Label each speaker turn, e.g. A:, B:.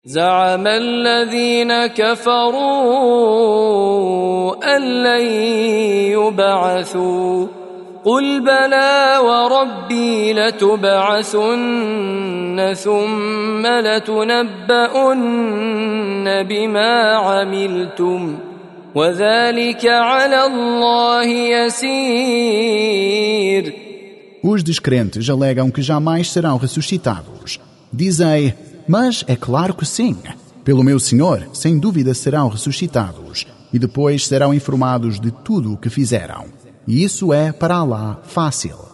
A: زعم الذين كفروا أن لن يبعثوا قل بلى وربي لتبعثن ثم لتنبؤن بما عملتم وذلك على الله يسير.
B: Os descrentes alegam que jamais serão ressuscitados. Dizei, mas é claro que sim. Pelo meu Senhor, sem dúvida serão ressuscitados e depois serão informados de tudo o que fizeram. E isso é para Alá fácil.